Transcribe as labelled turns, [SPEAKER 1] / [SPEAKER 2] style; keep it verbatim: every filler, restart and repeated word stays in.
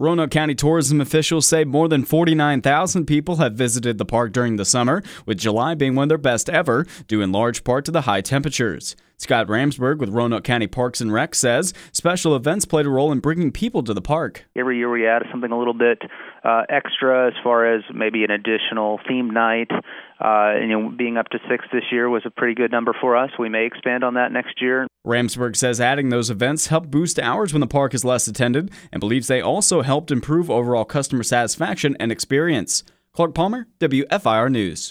[SPEAKER 1] Roanoke County tourism officials say more than forty-nine thousand people have visited the park during the summer, with July being one of their best ever, due in large part to the high temperatures. Scott Ramsberg with Roanoke County Parks and Rec says special events played a role in bringing people to the park.
[SPEAKER 2] Every year we add something a little bit uh, extra as far as maybe an additional theme night. Uh, and, you know, being up to six this year was a pretty good number for us. We may expand on that next year.
[SPEAKER 1] Ramsberg says adding those events helped boost hours when the park is less attended and believes they also helped improve overall customer satisfaction and experience. Clark Palmer, W F I R News.